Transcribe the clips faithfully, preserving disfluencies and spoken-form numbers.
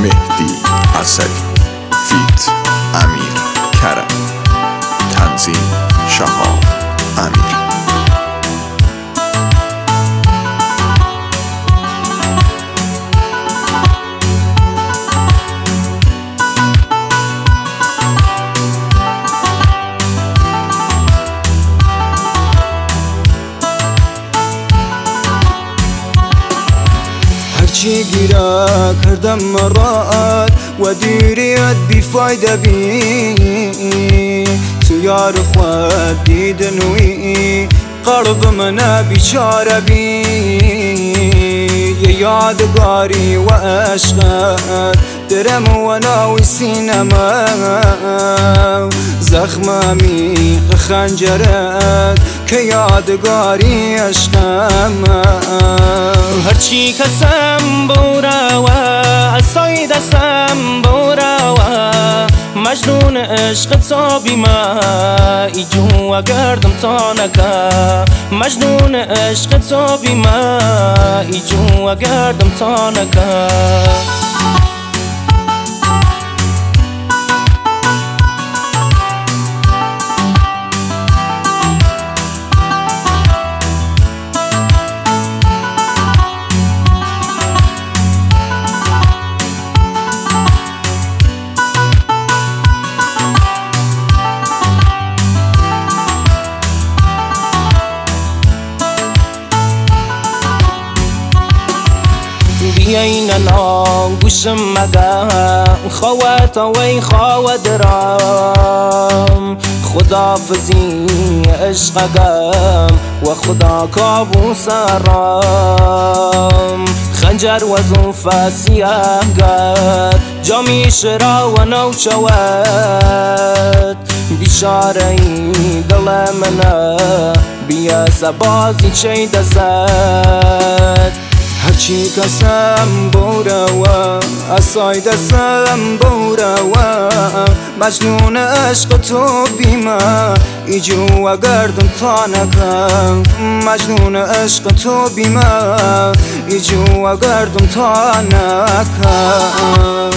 مهدی اسدی فیت امیر کرم تنظیم شهاب امیر. هرچی گیره کردم مرات و دیریت بیفایده بی تو یار خود دیدنوی قلب من بیچاره بی یه یادگاری و عشقت درم و ناوی سینما زخم میق خنجرت که یادگاری عشقم هرچی کسم بوراوه اصای دستم بوراوه مجنون عشق تو بیما ایجو گردم تا نکا مجنون عشق تو بیما ایجو گردم تا نکا بیاین نام گوشم مگم خوات وی خوا درام خدافزی عشقم و خدا کابوس رام خنجر و زوف سیاه گد جامی شرا و نوچوت بیشاره دل منه بیا سبازی چی دست هرچی کسم بوراوه اصای دستم بوراوه مجنون عشق تو بیما ایجو گردم تا نکم مجنون عشق تو بیما ایجو گردم تا نکم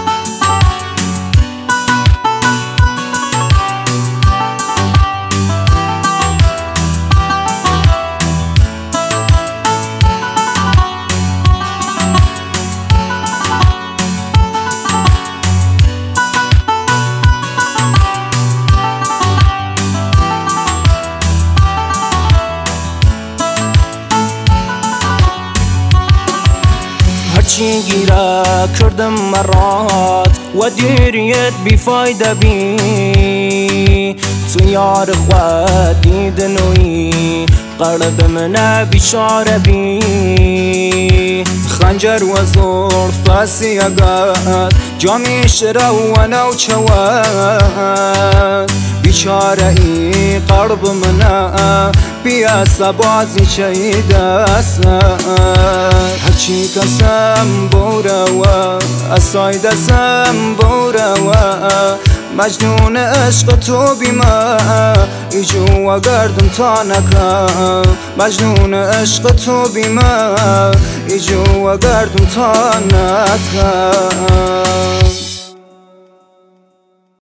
هرچی گیره کردم مرات و دیریت بیفایده بی تو یار خود دیدنوی قلب من بیچاره بی خنجر و زلف سیاگت جامی شرا و نوچوت بیچاره ای قلب من بیا سبازی چی دست هرچی کسم بوراوه اصای دستم بوراوه مجنون عشق تو بیما ایجو گردم تا نکم مجنون عشق تو بیما ایجو گردم تا نکم